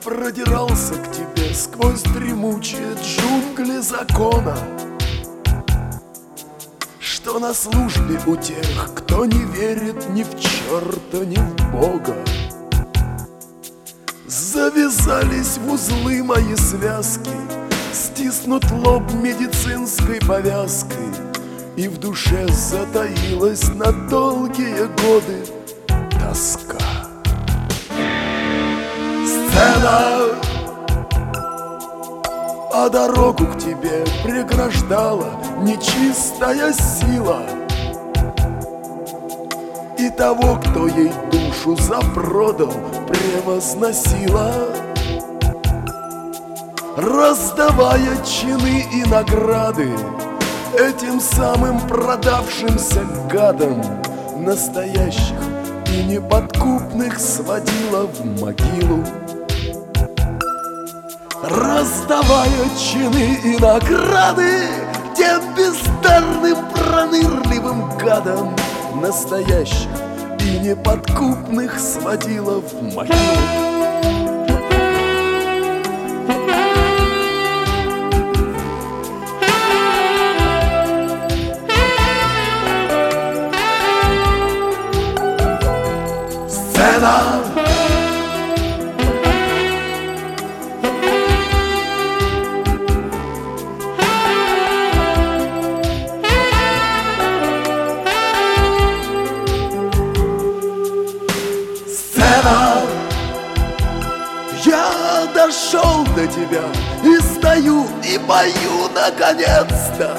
продирался к тебе сквозь дремучие джунгли закона, что на службе у тех, кто не верит ни в черта, ни в Бога. Завязались в узлы мои связки, стиснут лоб медицинской повязкой, и в душе затаилась на долгие годы тоска. Сцена, а дорогу к тебе преграждала нечистая сила, и того, кто ей душу запродал, превозносила, раздавая чины и награды этим самым продавшимся гадам, настоящих и неподкупных сводила в могилу. Раздавая чины и награды тем бездарным пронырливым гадам, настоящих и неподкупных сводила в могилу. Сцена, я дошел до тебя и стою, и пою наконец-то,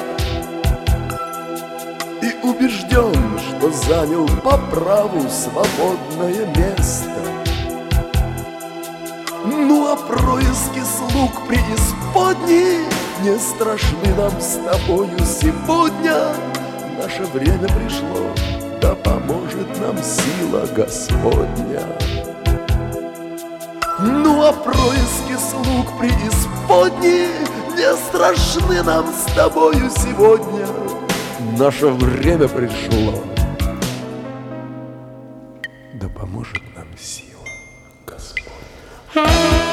и убежден, что занял по праву свободное место. Ну а происки слуг преисподней не страшны нам с тобою сегодня. Наше время пришло, да поможет нам сила Господня. Ну а происки слуг преисподней не страшны нам с тобою сегодня. Наше время пришло, да поможет нам сила Господня.